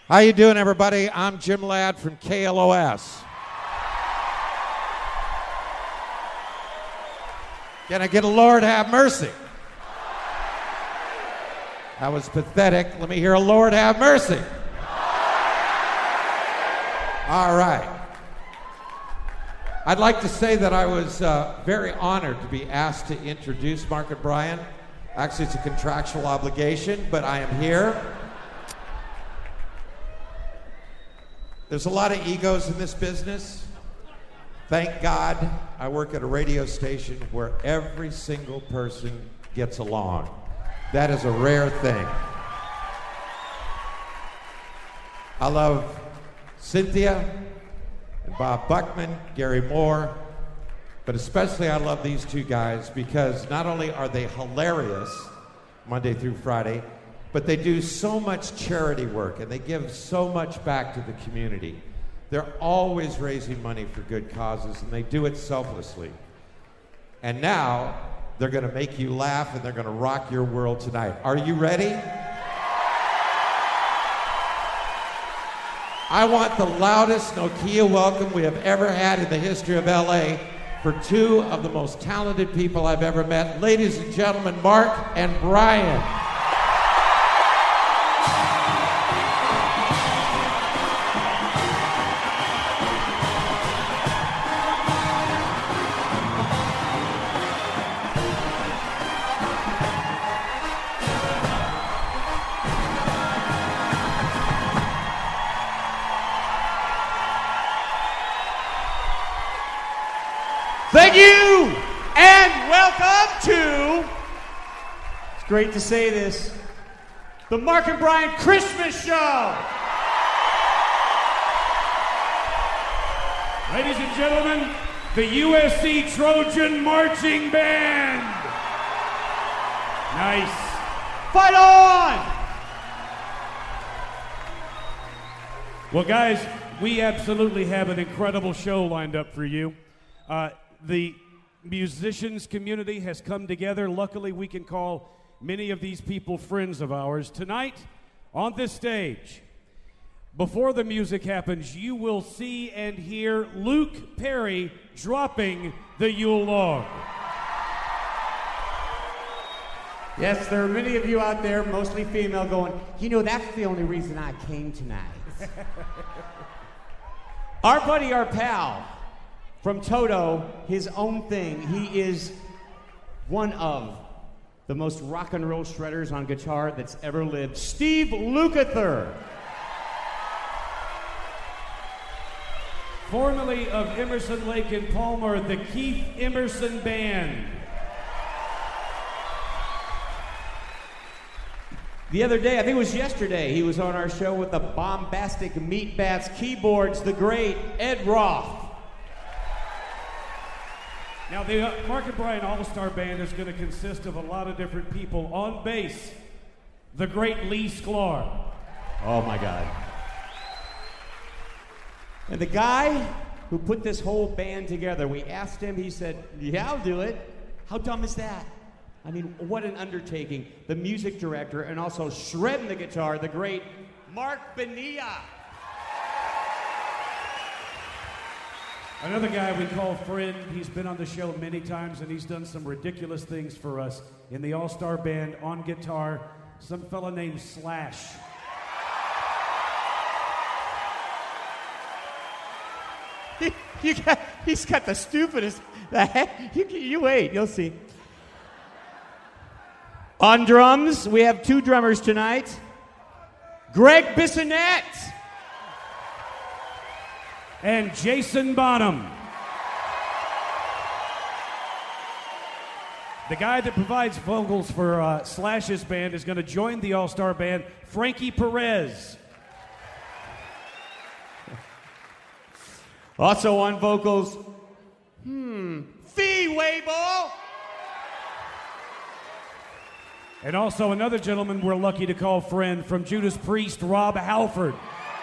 How you doing, everybody? I'm Jim Ladd from KLOS. Can I get a Lord have mercy? That was pathetic. Let me hear a Lord have mercy. All right. I'd like to say that I was very honored to be asked to introduce Mark and Brian. Actually, it's a contractual obligation, but I am here. There's a lot of egos in this business. Thank God I work at a radio station where every single person gets along. That is a rare thing. I love Cynthia and Bob Buckman, Gary Moore, but especially I love these two guys because not only are they hilarious Monday through Friday, but they do so much charity work and they give so much back to the community. They're always raising money for good causes and they do it selflessly. And now they're going to make you laugh and they're going to rock your world tonight. Are you ready? I want the loudest Nokia welcome we have ever had in the history of LA for two of the most talented people I've ever met. Ladies and gentlemen, Mark and Brian. Thank you, and welcome to, it's great to say this, the Mark and Brian Christmas Show. Ladies and gentlemen, the USC Trojan Marching Band. Nice. Fight on! Well, guys, we absolutely have an incredible show lined up for you. The musicians community has come together. Luckily, we can call many of these people friends of ours. Tonight, on this stage, before the music happens, you will see and hear Luke Perry dropping the Yule log. Yes, there are many of you out there, mostly female, going, you know, that's the only reason I came tonight. Our buddy, our pal, from Toto, his own thing. He is one of the most rock and roll shredders on guitar that's ever lived. Steve Lukather. Formerly of Emerson, Lake and Palmer, the Keith Emerson Band. The other day, I think it was yesterday, he was on our show with the bombastic Meat Bats keyboards, the great Ed Roth. Now, the Mark and Brian All-Star Band is going to consist of a lot of different people. On bass, the great Lee Sklar. Oh, my God. And the guy who put this whole band together, we asked him, he said, yeah, I'll do it. How dumb is that? I mean, what an undertaking. The music director and also shredding the guitar, the great Mark Bonilla. Another guy we call friend. He's been on the show many times, and he's done some ridiculous things for us in the All-Star Band on guitar. Some fella named Slash. He's got the stupidest. You wait, you'll see. On drums, we have two drummers tonight. Greg Bissonette. And Jason Bonham. The guy that provides vocals for Slash's band is going to join the All-Star Band, Frankie Perez. Also on vocals, Fee Waybull. And also another gentleman we're lucky to call friend from Judas Priest, Rob Halford.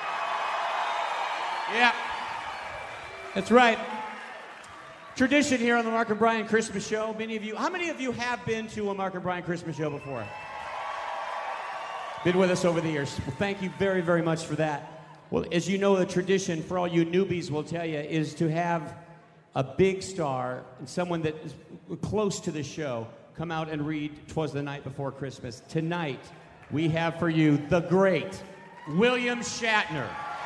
Yeah. That's right. Tradition here on the Mark and Brian Christmas Show. How many of you have been to a Mark and Brian Christmas show before? been with us over the years. Well, thank you very, very much for that. Well, as you know, the tradition for all you newbies will tell you is to have a big star and someone that is close to the show come out and read 'Twas the Night Before Christmas. Tonight, we have for you the great William Shatner.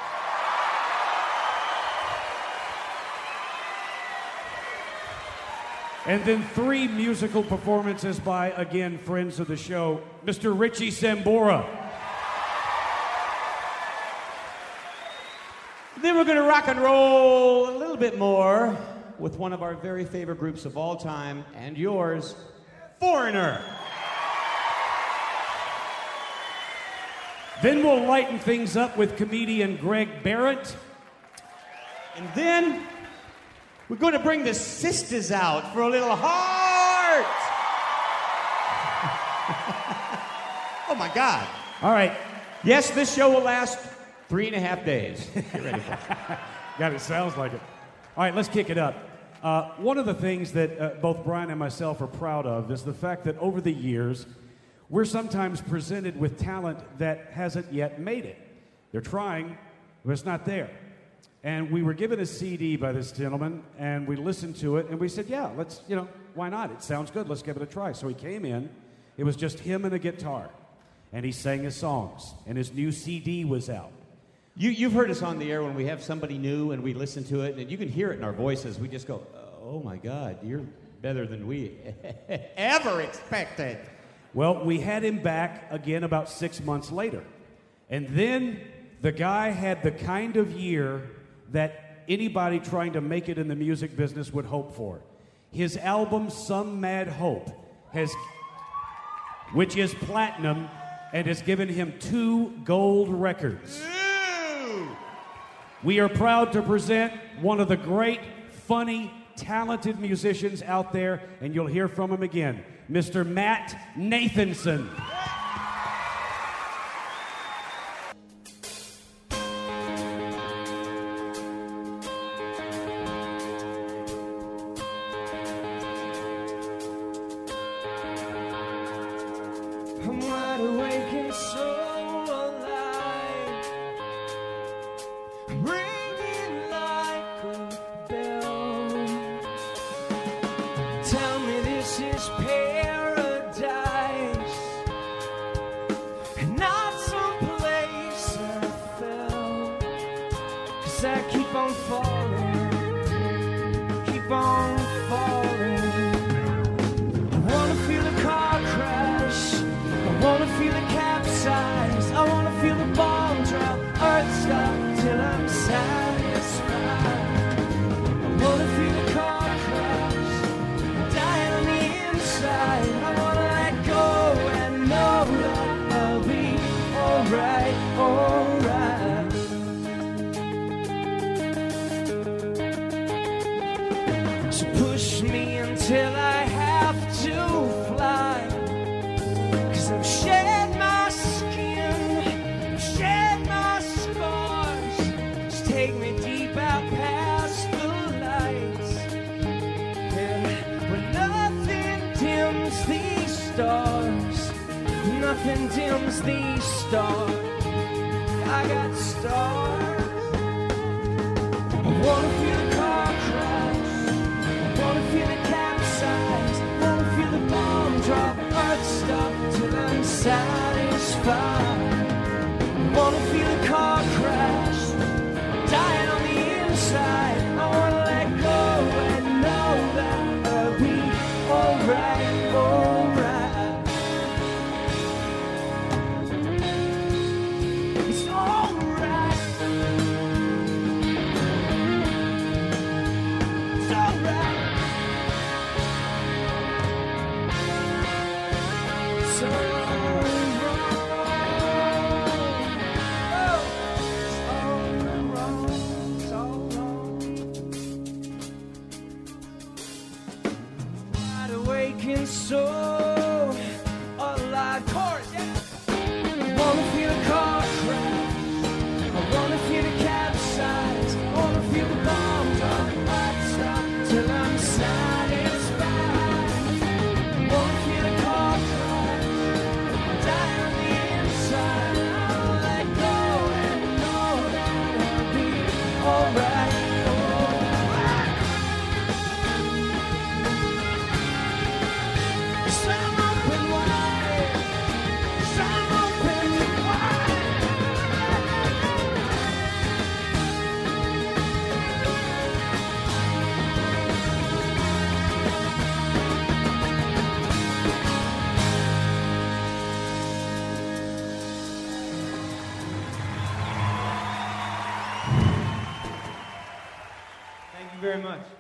And then 3 musical performances by, again, friends of the show, Mr. Richie Sambora. Then we're going to rock and roll a little bit more with one of our very favorite groups of all time, and yours, Foreigner. Then we'll lighten things up with comedian Greg Barrett. And then we're going to bring the sisters out for a little heart. Oh, my God. All right. Yes, this show will last 3.5 days. Get ready for it. God, it sounds like it. All right, let's kick it up. One of the things that both Brian and myself are proud of is the fact that over the years, we're sometimes presented with talent that hasn't yet made it. They're trying, but it's not there. And we were given a CD by this gentleman, and we listened to it, and we said, yeah, let's, why not? It sounds good. Let's give it a try. So he came in. It was just him and a guitar, and he sang his songs, and his new CD was out. You've heard us on the air when we have somebody new and we listen to it, and you can hear it in our voices. We just go, oh, my God, you're better than we ever expected. Well, we had him back again about 6 months later. And then the guy had the kind of year that anybody trying to make it in the music business would hope for. His album, Some Mad Hope, which is platinum, and has given him 2 gold records. We are proud to present one of the great, funny, talented musicians out there, and you'll hear from him again, Mr. Matt Nathanson. I'm wide awake and so alive, ringing like a bell. Tell me this is paradise and not some place I fell. 'Cause I keep on falling, keep on falling. I wanna feel a car crash, I wanna feel it capsize, I wanna feel the bomb drop, earth stop till I'm satisfied. I wanna feel the car crash, die on the inside. I wanna let go and know that I'll be alright, alright. So push me until I have to fly. 'Cause I've shed my skin, I've shed my scars. Just take me deep out past the lights. And when nothing dims these stars, nothing dims these stars. I got stars. I wanna feel the car crash, I wanna feel it capsize, I wanna feel the bomb drop, earth stop till I'm satisfied. I wanna feel a car crash, dying on the inside. I wanna let go and know that I'll be alright, alright. It's alright. It's alright. So wide awake and so alive. Chorus, yeah. I wanna feel a car crash, I wanna feel a capsize, I wanna feel the bomb drop, I'd stop till I'm satisfied. I wanna feel a car crash, die on the inside. I'm open wide. 'Cause I'm open wide. Thank you very much.